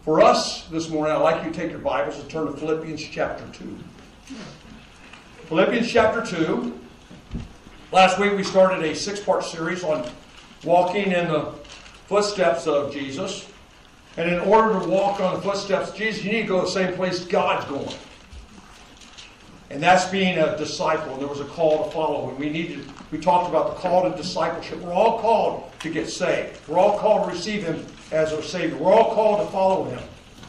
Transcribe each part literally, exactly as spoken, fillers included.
For us this morning, I'd like you to take your Bibles and turn to Philippians chapter two. Philippians chapter two. Last week we started a six-part series on walking in the footsteps of Jesus. And in order to walk on the footsteps of Jesus, you need to go to the same place God's going. And that's being a disciple. And there was a call to follow. And we needed, we talked about the call to discipleship. We're all called to get saved. We're all called to receive Him as our Savior. We're all called to follow Him.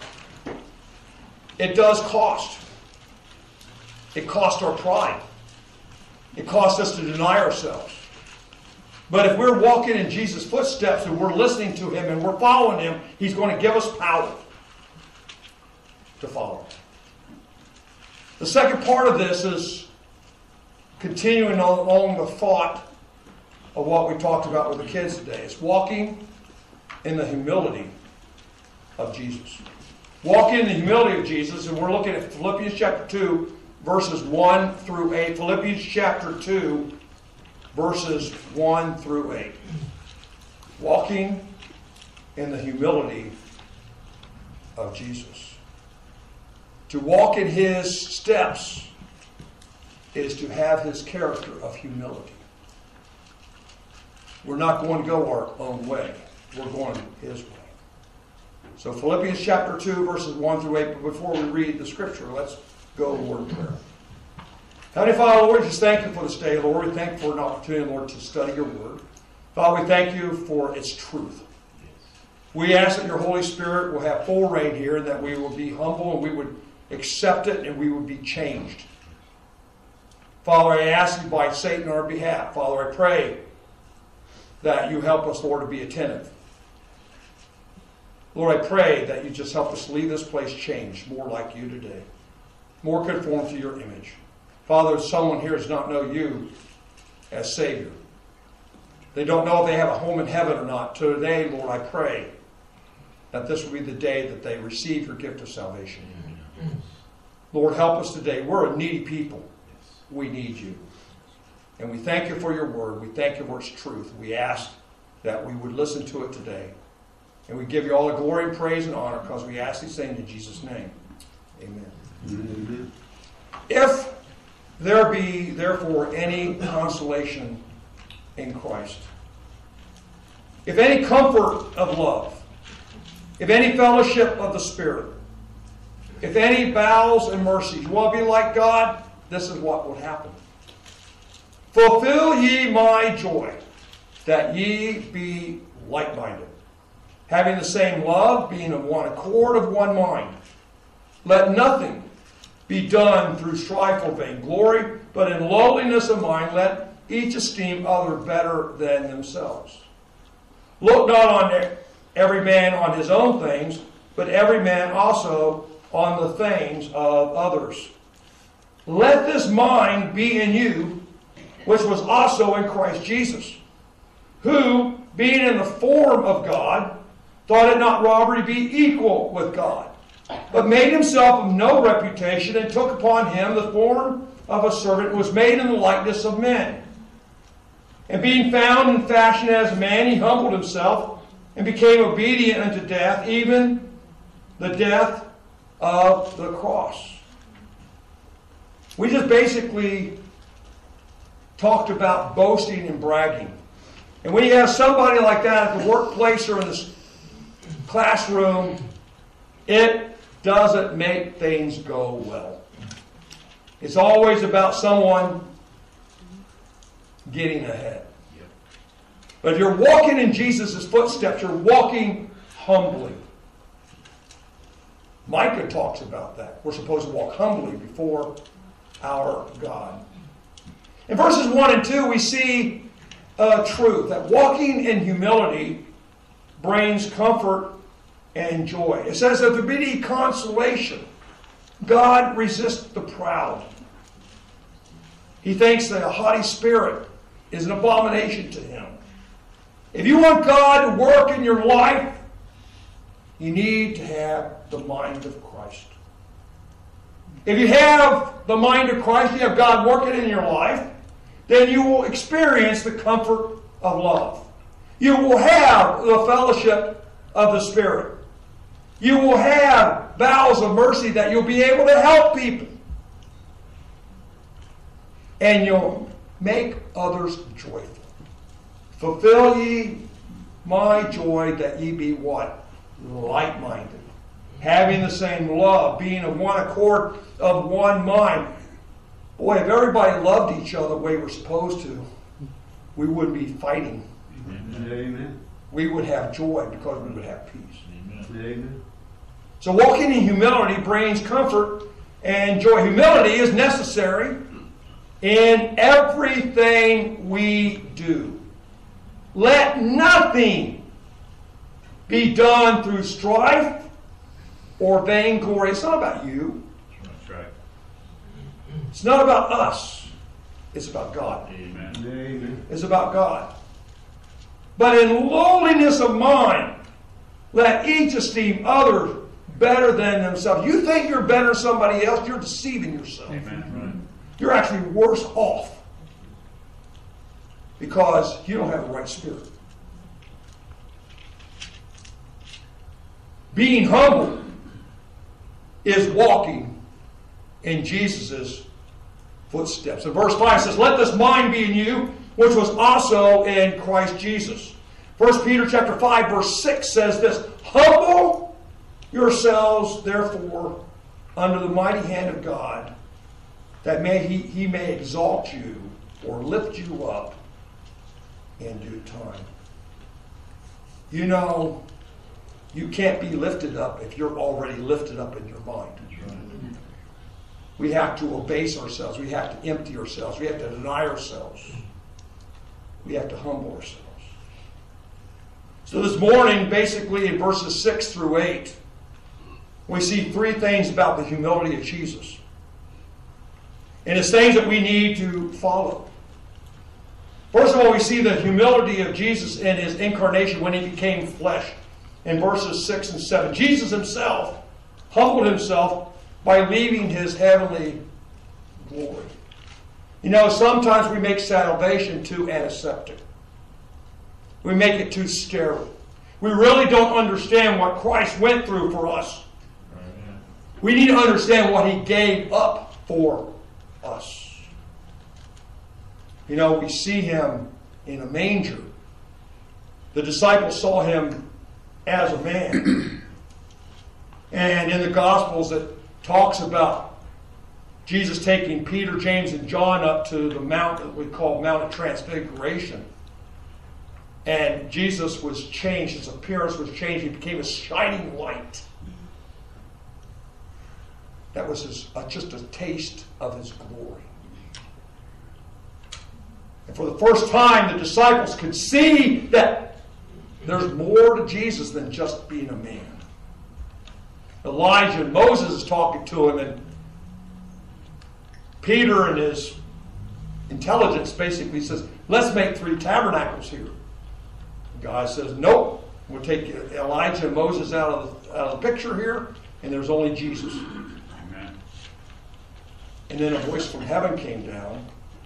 It does cost. It costs our pride. It costs us to deny ourselves. But if we're walking in Jesus' footsteps and we're listening to Him and we're following Him, He's going to give us power to follow Him. The second part of this is continuing along the thought of what we talked about with the kids today. It's walking in the humility of Jesus. Walking in the humility of Jesus, and we're looking at Philippians chapter two, verses one through eight. Philippians chapter two, verses one through eight. Walking in the humility of Jesus. To walk in His steps is to have His character of humility. We're not going to go our own way. We're going His way. So Philippians chapter two, verses one through eight. But before we read the scripture, let's go to word of prayer. Heavenly Father, Lord, just thank You for this day, Lord. We thank You for an opportunity, Lord, to study Your word. Father, we thank You for its truth. We ask that Your Holy Spirit will have full reign here, and that we will be humble and we would accept it and we would be changed. Father, I ask You by Satan on our behalf. Father, I pray that You help us, Lord, to be attentive. Lord, I pray that You just help us leave this place changed, more like You today, more conformed to Your image. Father, if someone here does not know You as Savior, they don't know if they have a home in heaven or not. Today, Lord, I pray that this will be the day that they receive Your gift of salvation. Lord, help us today. We're a needy people. We need You. And we thank You for Your word. We thank You for its truth. We ask that we would listen to it today. And we give You all the glory and praise and honor because we ask these things in Jesus' name. Amen. Amen. If there be, therefore, any consolation in Christ, if any comfort of love, if any fellowship of the Spirit, if any bowels and mercies, you want to be like God, this is what would happen. Fulfill ye my joy, that ye be like-minded, having the same love, being of one accord, of one mind. Let nothing be done through strife or vainglory, but in lowliness of mind let each esteem other better than themselves. Look not on every man on his own things, but every man also on the things of others. Let this mind be in you, which was also in Christ Jesus, who, being in the form of God, thought it not robbery to be equal with God, but made Himself of no reputation, and took upon Him the form of a servant, and was made in the likeness of men. And being found in fashion as a man, He humbled Himself, and became obedient unto death, even the death of the cross. We just basically talked about boasting and bragging. And when you have somebody like that at the workplace or in this classroom, it doesn't make things go well. It's always about someone getting ahead. But if you're walking in Jesus' footsteps, you're walking humbly. Micah talks about that. We're supposed to walk humbly before our God. In verses one and two, we see a truth, that walking in humility brings comfort and joy. It says that there be any consolation, God resists the proud. He thinks that a haughty spirit is an abomination to Him. If you want God to work in your life, you need to have the mind of Christ. If you have the mind of Christ, you have God working in your life, then you will experience the comfort of love. You will have the fellowship of the Spirit. You will have bowels of mercy that you'll be able to help people. And you'll make others joyful. Fulfill ye my joy that ye be what? Like-minded. Having the same love, being of one accord, of one mind. Boy, if everybody loved each other the way we're supposed to, we wouldn't be fighting. Amen. We would have joy because we would have peace. Amen. Amen. So walking in humility brings comfort and joy. Humility is necessary in everything we do. Let nothing be done through strife or vainglory. It's not about you. That's right. It's not about us. It's about God. Amen. Amen. It's about God. But in lowliness of mind, let each esteem others better than themselves. You think you're better than somebody else, you're deceiving yourself. Amen. Right. You're actually worse off because you don't have the right spirit. Being humble is walking in Jesus' footsteps. And verse five says, let this mind be in you, which was also in Christ Jesus. First Peter chapter five, verse six says this, humble yourselves, therefore, under the mighty hand of God, that may he, he may exalt you or lift you up in due time. You know, you can't be lifted up if you're already lifted up in your mind. We have to abase ourselves. We have to empty ourselves. We have to deny ourselves. We have to humble ourselves. So this morning, basically in verses six through eight, we see three things about the humility of Jesus. And it's things that we need to follow. First of all, we see the humility of Jesus in his incarnation when he became flesh. In verses six and seven, Jesus himself humbled himself by leaving his heavenly glory. You know, sometimes we make salvation too antiseptic. We make it too sterile. We really don't understand what Christ went through for us. Amen. We need to understand what he gave up for us. You know, we see him in a manger. The disciples saw him as a man. And in the Gospels it talks about Jesus taking Peter, James, and John up to the mount that we call Mount of Transfiguration. And Jesus was changed. His appearance was changed. He became a shining light. That was his, uh, just a taste of his glory. And for the first time, the disciples could see that there's more to Jesus than just being a man. Elijah and Moses is talking to him, and Peter and his intelligence basically says, let's make three tabernacles here. God says, nope, we'll take Elijah and Moses out of the, out of the picture here, and there's only Jesus. Amen. And then a voice from heaven came down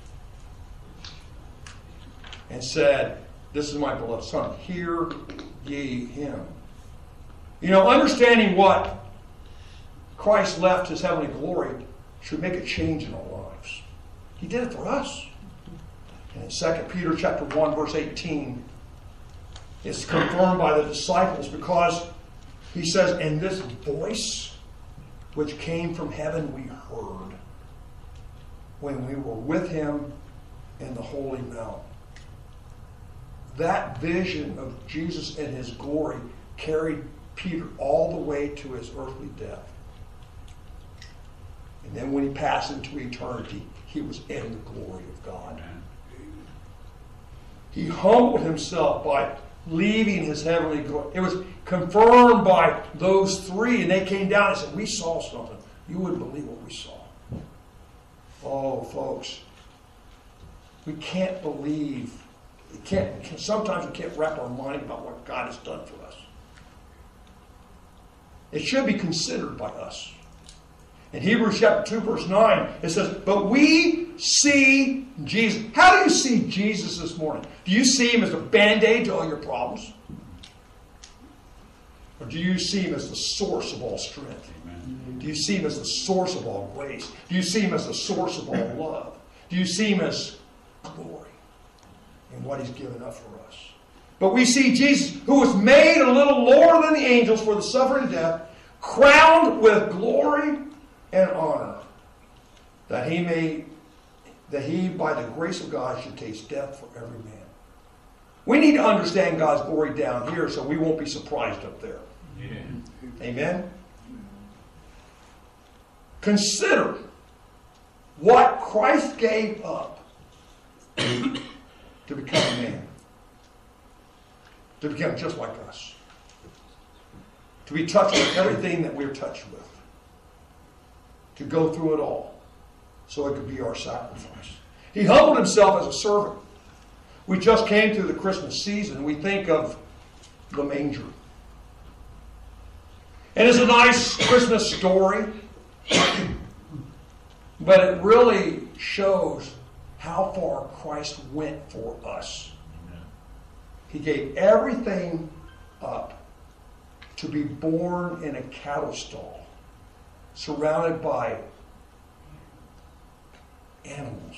and said, this is my beloved Son, hear ye him. You know, understanding what Christ left his heavenly glory should make a change in our lives. He did it for us. And in Second Peter chapter one, verse eighteen, it's confirmed by the disciples because he says, and this voice which came from heaven we heard when we were with him in the holy mount. That vision of Jesus and his glory carried Peter all the way to his earthly death. And then when he passed into eternity, he was in the glory of God. He humbled himself by leaving his heavenly glory. It was confirmed by those three, and they came down and said, we saw something. You wouldn't believe what we saw. Oh, folks, we can't believe, we can't, sometimes we can't wrap our mind about what God has done for us. It should be considered by us. In Hebrews chapter two, verse nine, it says, but we see Jesus. How do you see Jesus this morning? Do you see him as a Band-Aid to all your problems? Or do you see him as the source of all strength? Amen. Do you see him as the source of all grace? Do you see him as the source of all love? Do you see him as glory in what he's given up for us? But we see Jesus, who was made a little lower than the angels for the suffering of death, crowned with glory and honor, that he may, that he, by the grace of God, should taste death for every man. We need to understand God's glory down here so we won't be surprised up there. Yeah. Amen? Consider what Christ gave up to become a man. To become just like us. To be touched with everything that we're touched with. To go through it all. So it could be our sacrifice. He humbled himself as a servant. We just came through the Christmas season. We think of the manger. And it's a nice Christmas story. But it really shows how far Christ went for us. He gave everything up to be born in a cattle stall, surrounded by animals.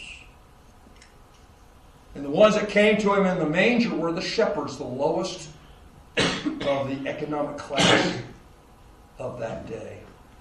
And the ones that came to him in the manger were the shepherds, the lowest of the economic class of that day.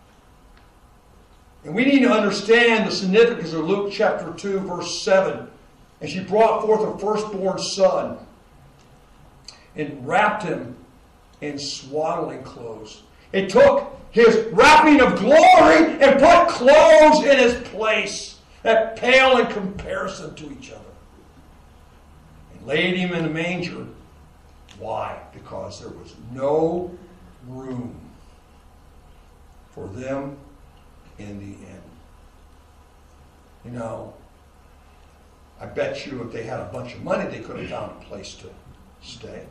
And we need to understand the significance of Luke chapter two, verse seven. And she brought forth her firstborn son and wrapped him in swaddling clothes. It took his wrapping of glory and put clothes in his place that pale in comparison to each other. And laid him in a manger. Why? Because there was no room for them in the inn. You know, I bet you if they had a bunch of money, they could have found a place to stay.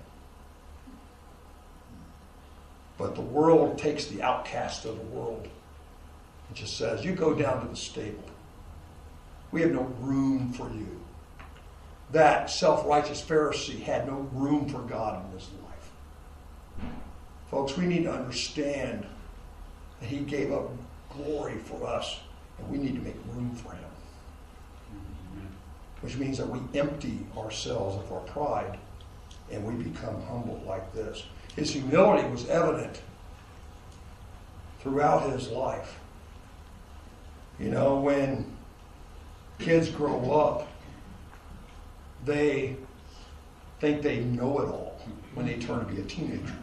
But the world takes the outcast of the world and just says, you go down to the stable. We have no room for you. That self-righteous Pharisee had no room for God in his life. Folks, we need to understand that he gave up glory for us, and we need to make room for him. Which means that we empty ourselves of our pride and we become humble like this. His humility was evident throughout his life. You know, when kids grow up, they think they know it all when they turn to be a teenager.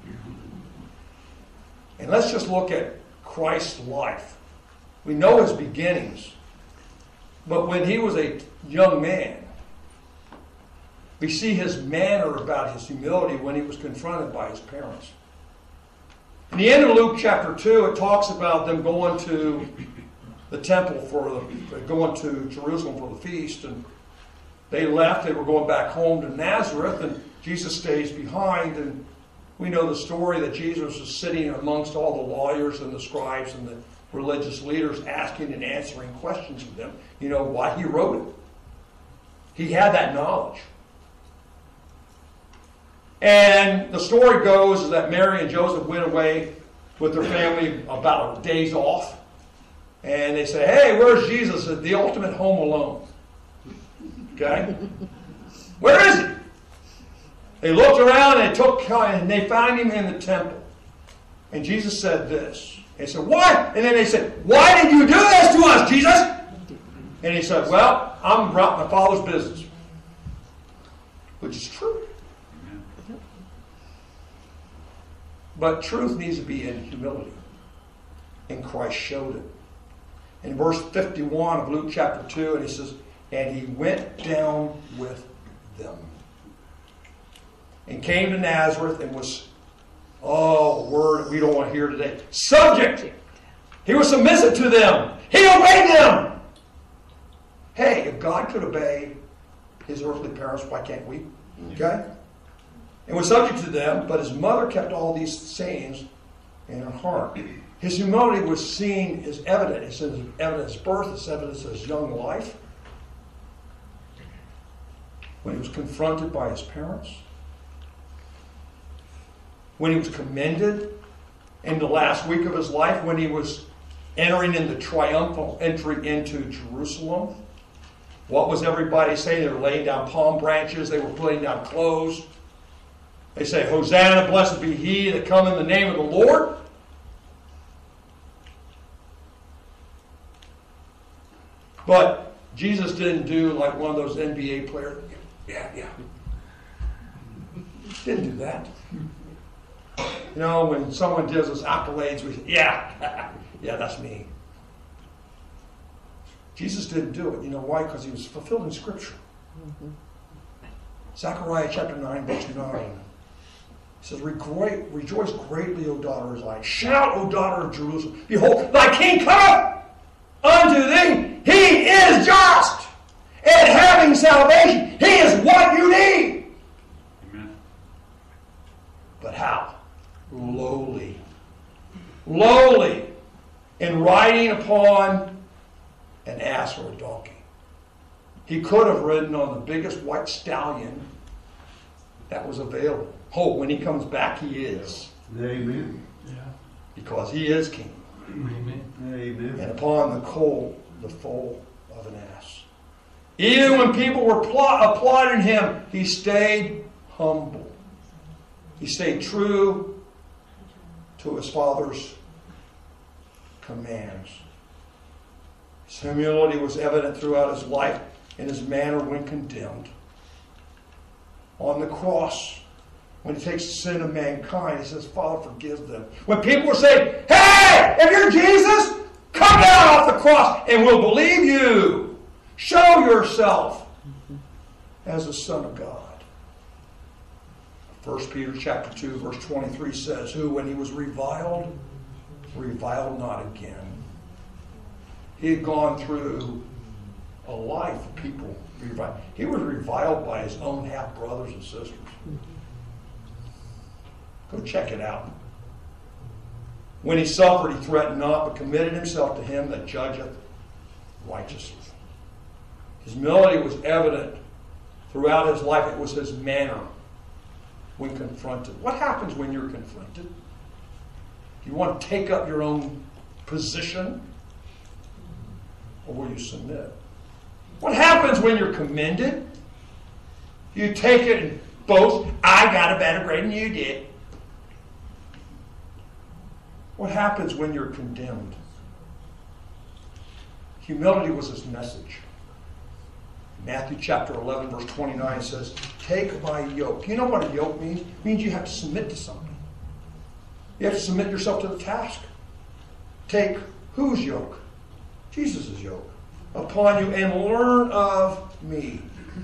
And let's just look at Christ's life. We know his beginnings, but when he was a young man, we see his manner about his humility when he was confronted by his parents. In the end of Luke chapter two, it talks about them going to the temple for the, going to Jerusalem for the feast, and they left. They were going back home to Nazareth, and Jesus stays behind. And we know the story that Jesus was sitting amongst all the lawyers and the scribes and the religious leaders, asking and answering questions of them. You know why he wrote it. He had that knowledge. And the story goes that Mary and Joseph went away with their family about a days off. And they say, hey, where's Jesus? The ultimate home alone. Okay? Where is he? They looked around and they took and they found him in the temple. And Jesus said this. They said, what? And then they said, why did you do this to us, Jesus? And he said, well, I'm about my Father's business. Which is true. But truth needs to be in humility. And Christ showed it. In verse fifty-one of Luke chapter two, and he says, and he went down with them. And came to Nazareth and was, oh, a word we don't want to hear today, subject. He was submissive to them. He obeyed them. Hey, if God could obey his earthly parents, why can't we? Okay? And was subject to them, but his mother kept all these sayings in her heart. His humility was seen as evident. It's evident as birth, it's evident as young life. When he was confronted by his parents. when he was commended in the last week of his life, when he was entering in the triumphal entry into Jerusalem. What was everybody saying? They were laying down palm branches. They were putting down clothes. They say, Hosanna, blessed be he that come in the name of the Lord. But Jesus didn't do like one of those N B A players. Yeah, yeah. Didn't do that. You know, when someone gives us accolades, we say, yeah, yeah, that's me. Jesus didn't do it. You know why? Because he was fulfilled in Scripture. Mm-hmm. Zechariah chapter nine, verse nine. It says, rejoice greatly, O daughter of Zion. Shout, O daughter of Jerusalem. Behold, thy king cometh unto thee. He is just and having salvation. He is what you need. Amen. But how? Lowly. Lowly. In riding upon an ass or a donkey. He could have ridden on the biggest white stallion that was available. Oh, when he comes back, he is. Amen. Yeah. Because he is king. Amen. Amen. And upon the colt, the foal of an ass. Even when people were pl- applauding him, he stayed humble. He stayed true to his Father's commands. His humility was evident throughout his life and his manner when condemned. On the cross, when he takes the sin of mankind, he says, Father, forgive them. When people were saying, hey, if you're Jesus, come down off the cross and we'll believe you. Show yourself as the Son of God. First Peter chapter two, verse twenty-three says, who, when he was reviled, reviled not again. He had gone through a life of people reviled. He was reviled by his own half-brothers and sisters. Go check it out. When he suffered, he threatened not, but committed himself to him that judgeth righteously. His humility was evident throughout his life. It was his manner when confronted. What happens when you're confronted? Do you want to take up your own position? Or will you submit? What happens when you're commended? You take it and boast, I got a better grade than you did. What happens when you're condemned? Humility was his message. Matthew chapter eleven, verse twenty-nine says, take my yoke. You know what a yoke means? It means you have to submit to something. You have to submit yourself to the task. Take whose yoke? Jesus' yoke upon you and learn of me.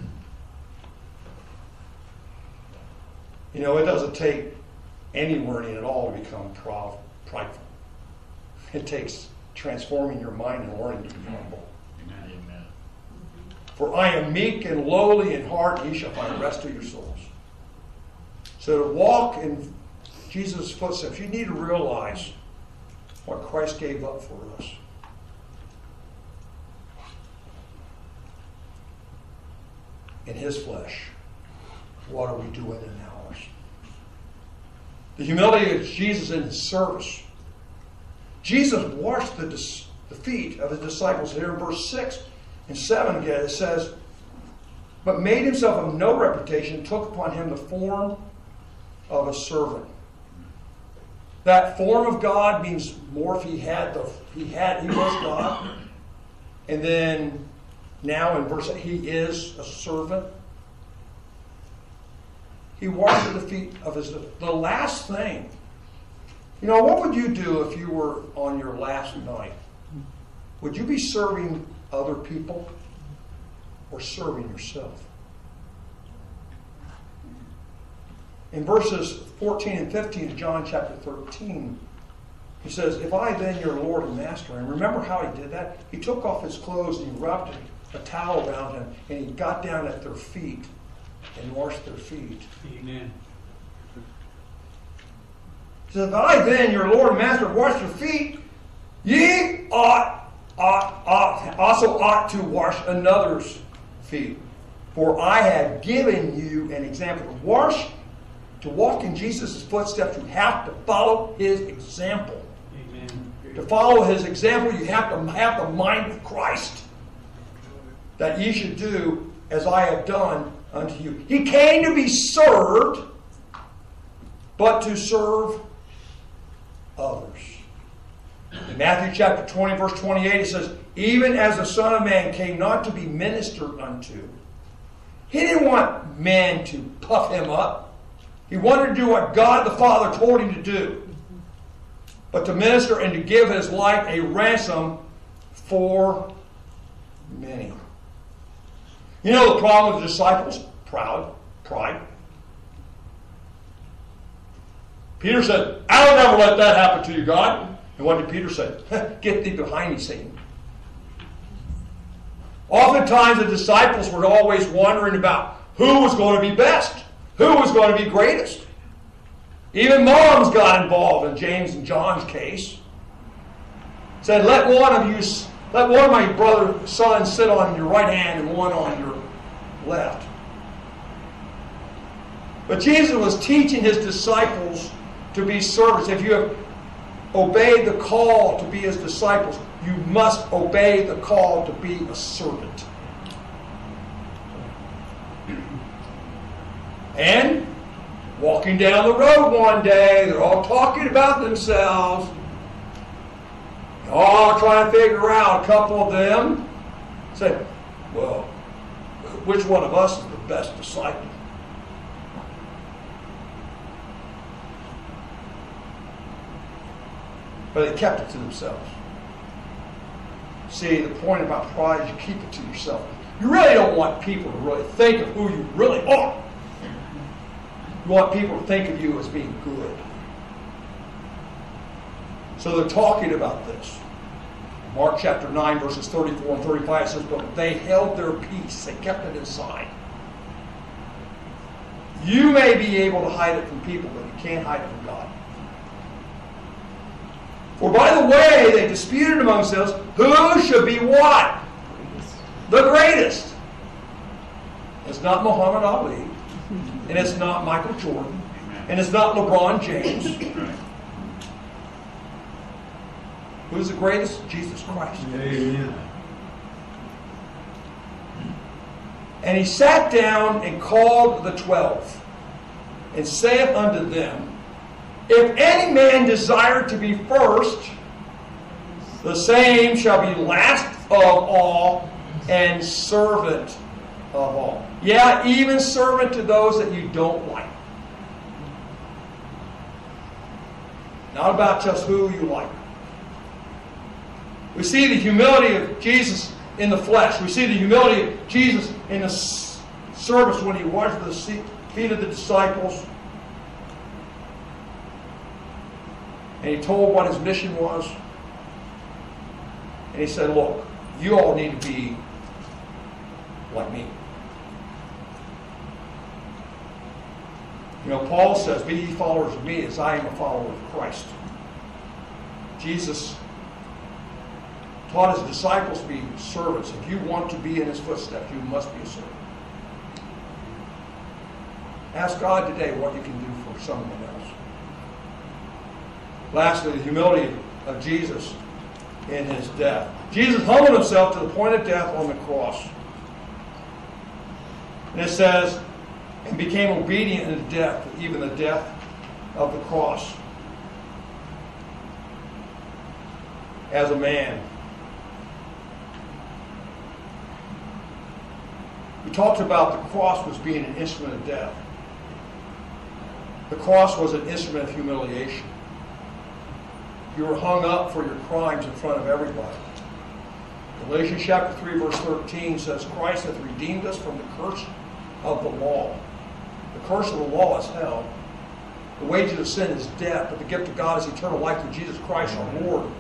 You know, it doesn't take any learning at all to become prideful. It takes transforming your mind and learning to be humble. Amen. Amen. For I am meek and lowly in heart, ye shall find rest to your souls. So to walk in Jesus' footsteps, you need to realize what Christ gave up for us. In his flesh, what are we doing in ours? The humility of Jesus in his service. Jesus washed the, dis- the feet of his disciples. Here in verse six and seven again, it says, but made himself of no reputation, took upon him the form of a servant. That form of God means more if he had the he had he was God. And then now in verse eight, he is a servant. He washed the feet of his... The last thing. You know, what would you do if you were on your last night? Would you be serving other people or serving yourself? In verses fourteen and fifteen of John chapter thirteen, he says, if I then your Lord and Master, and remember how he did that? He took off his clothes and he wrapped a towel around him and he got down at their feet and washed their feet. Amen. He says, if I then your Lord and Master wash your feet, ye ought, ought, ought, also ought to wash another's feet. For I have given you an example. Wash to walk in Jesus' footsteps, you have to follow his example. Amen. To follow his example, you have to have the mind of Christ. That ye should do as I have done unto you. He came to be served, but to serve others. In Matthew chapter twenty, verse twenty-eight, it says, even as the Son of Man came not to be ministered unto. He didn't want men to puff him up. He wanted to do what God the Father told him to do. But to minister and to give his life a ransom for many. You know the problem with the disciples? Proud. Pride. Peter said, I'll never let that happen to you, God. And what did Peter say? Get thee behind me, Satan. Oftentimes the disciples were always wondering about who was going to be best, who was going to be greatest. Even moms got involved in James and John's case. Said, let one of you, let one of my brother sons sit on your right hand and one on your left. But Jesus was teaching his disciples to be servants. If you have obeyed the call to be his disciples, you must obey the call to be a servant. And walking down the road one day, they're all talking about themselves. All trying to figure out, a couple of them said, well, which one of us is the best disciple? But they kept it to themselves. See, the point about pride is you keep it to yourself. You really don't want people to really think of who you really are. You want people to think of you as being good. So they're talking about this. Mark chapter nine, verses thirty-four and thirty-five says, but they held their peace. They kept it inside. You may be able to hide it from people, but you can't hide it from God. For by the way, they disputed among themselves, who should be what? The greatest. It's not Muhammad Ali. And it's not Michael Jordan. And it's not LeBron James. Who's the greatest? Jesus Christ. Amen. And he sat down and called the twelve, and saith unto them, if any man desire to be first, the same shall be last of all and servant of all. Yeah, even servant to those that you don't like. Not about just who you like. We see the humility of Jesus in the flesh. We see the humility of Jesus in the service when he washed the feet of the disciples. And he told what his mission was. And he said, look, you all need to be like me. You know, Paul says, be ye followers of me as I am a follower of Christ. Jesus taught his disciples to be servants. If you want to be in his footsteps, you must be a servant. Ask God today what you can do for someone else. Lastly, the humility of Jesus in his death. Jesus humbled himself to the point of death on the cross. And it says, and became obedient unto death, even the death of the cross. As a man. We talked about the cross was being an instrument of death. The cross was an instrument of humiliation. You were hung up for your crimes in front of everybody. Galatians chapter three, verse thirteen says, Christ hath redeemed us from the curse of the law. The curse of the law is hell. The wages of sin is death, but the gift of God is eternal life through Jesus Christ our Lord.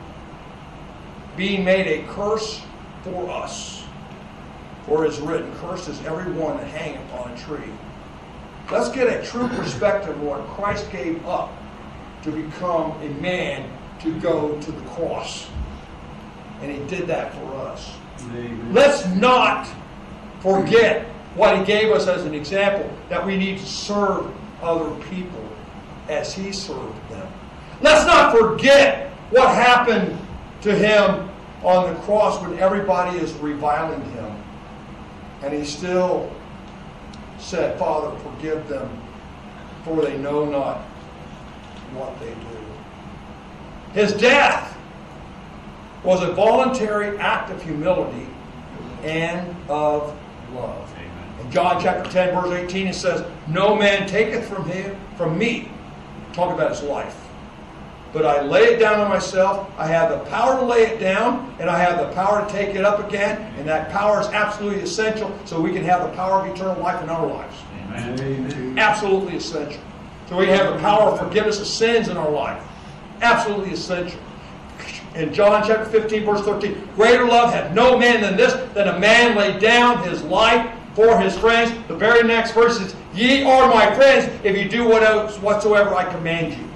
Being made a curse for us. For it is written, cursed is every one that hangeth on a tree. Let's get a true perspective of what Christ gave up to become a man to go to the cross. And he did that for us. Amen. Let's not forget what he gave us as an example, that we need to serve other people as he served them. Let's not forget what happened to him on the cross when everybody is reviling him. And he still said, Father, forgive them, for they know not what they do. His death was a voluntary act of humility and of love. Amen. In John chapter ten, verse eighteen, it says, no man taketh from him, from me, talk about his life, but I lay it down on myself. I have the power to lay it down, and I have the power to take it up again, and that power is absolutely essential so we can have the power of eternal life in our lives. Amen. Amen. Absolutely essential. So we have the power of forgiveness of sins in our life. Absolutely essential. In John chapter fifteen, verse thirteen, greater love hath no man than this, that a man lay down his life for his friends. The very next verse is, ye are my friends if you do whatsoever I command you.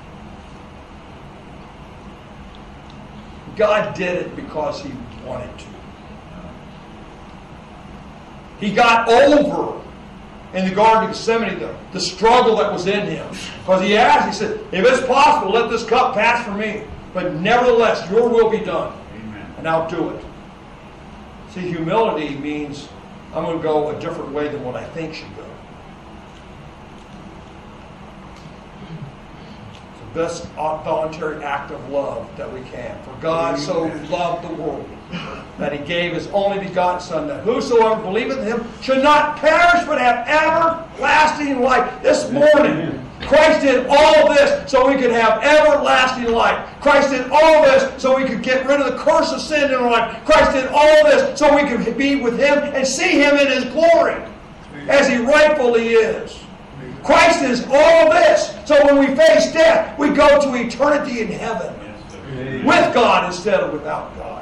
God did it because he wanted to. He got over in the Garden of Gethsemane the, the struggle that was in him. Because he asked, he said, if it's possible, let this cup pass from me. But nevertheless, your will be done. Amen. And I'll do it. See, humility means I'm going to go a different way than what I think should go. It's the best voluntary act of love that we can. For God so loved the world that he gave his only begotten Son, that whosoever believeth in him should not perish but have everlasting life. This morning, Christ did all this so we could have everlasting life. Christ did all this so we could get rid of the curse of sin in our life. Christ did all this so we could be with him and see him in his glory as he rightfully is. Christ is all this so when we face death, we go to eternity in heaven with God instead of without God.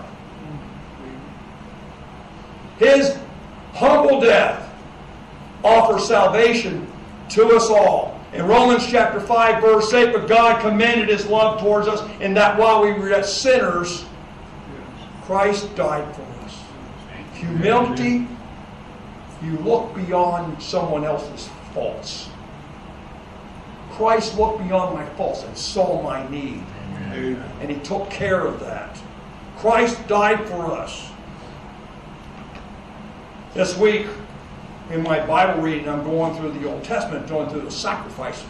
His humble death offers salvation to us all. In Romans chapter five, verse eight, but God commended his love towards us in that while we were yet sinners, Christ died for us. Humility, you look beyond someone else's faults. Christ looked beyond my faults and saw my need. Amen. And he took care of that. Christ died for us. This week, in my Bible reading, I'm going through the Old Testament, going through the sacrifices.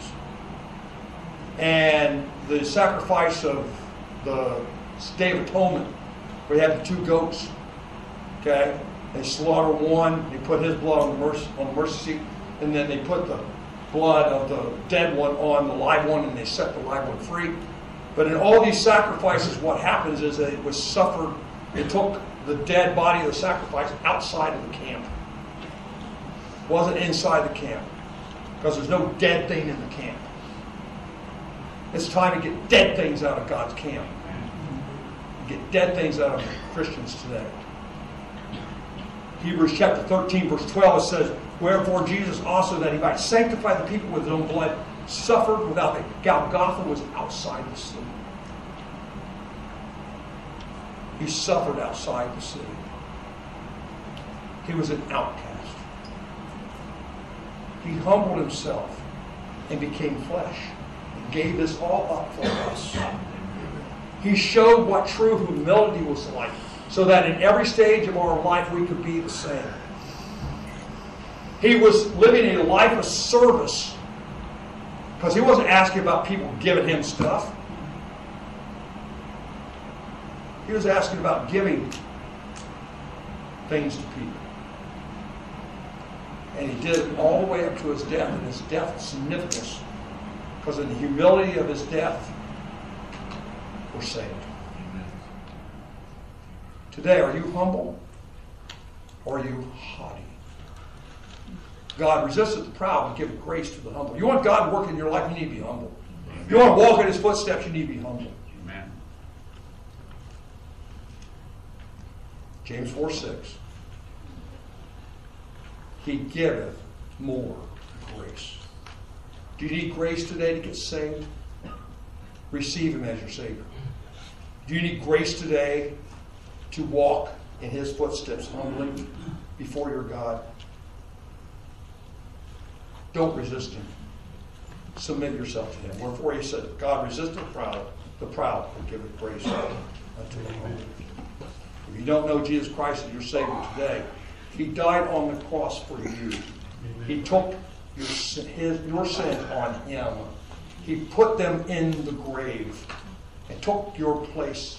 And the sacrifice of the Day of Atonement, we have the two goats. Okay? They slaughter one, they put his blood on the mercy, on the mercy seat, and then they put the blood of the dead one on the live one, and they set the live one free. But in all these sacrifices, what happens is that it was suffered, it took the dead body of the sacrifice outside of the camp. It wasn't inside the camp. Because there's no dead thing in the camp. It's time to get dead things out of God's camp. Get dead things out of Christians today. Hebrews chapter thirteen, verse twelve, it says, wherefore Jesus also, that he might sanctify the people with his own blood, suffered without the Golgotha was outside the city. He suffered outside the city. He was an outcast. He humbled himself and became flesh and gave this all up for us. He showed what true humility was like, so that in every stage of our life we could be the same. He was living a life of service, because he wasn't asking about people giving him stuff. He was asking about giving things to people. And he did it all the way up to his death, and his death is significant, because in the humility of his death, we're saved. Amen. Today, are you humble or are you haughty? God resisteth the proud and giveth grace to the humble. You want God to work in your life, you need to be humble. If you want to walk in his footsteps, you need to be humble. Amen. James four six. He giveth more grace. Do you need grace today to get saved? Receive him as your Savior. Do you need grace today to walk in his footsteps humbly before your God? Don't resist him. submit yourself to him. Wherefore he said, God resist the proud, the proud will give it grace unto the humble. If you don't know Jesus Christ as your Savior today, he died on the cross for you. He took your, sin- his, your sins on him. He put them in the grave and took your place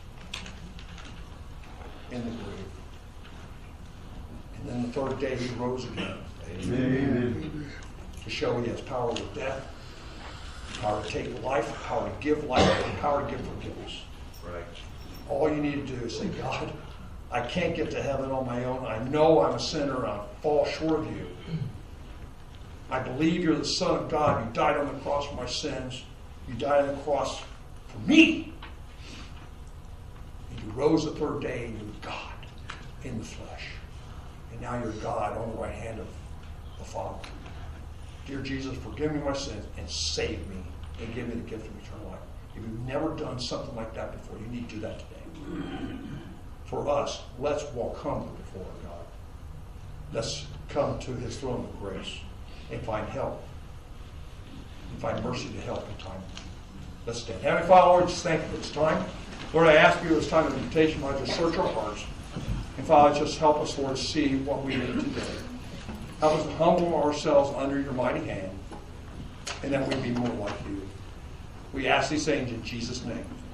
in the grave. And then the third day he rose again. Amen. To show he has power with death, power to take life, power to give life, and power to give forgiveness. Right. All you need to do is say, God, I can't get to heaven on my own. I know I'm a sinner. I fall short of you. I believe you're the Son of God. You died on the cross for my sins. You died on the cross for me. And you rose the third day and you're God in the flesh. And now you're God on the right hand of the Father. Dear Jesus, forgive me my sins and save me and give me the gift of eternal life. If you've never done something like that before, you need to do that today. For us, let's walk humbly before our God. Let's come to his throne of grace and find help. And find mercy to help in time. Let's stand. Heavenly Father, Lord, just thank you for this time. Lord, I ask you this time of invitation, Lord, to search our hearts. And Father, just help us, Lord, see what we need today. Help us to humble ourselves under your mighty hand, and that we be more like you. We ask these things in Jesus' name.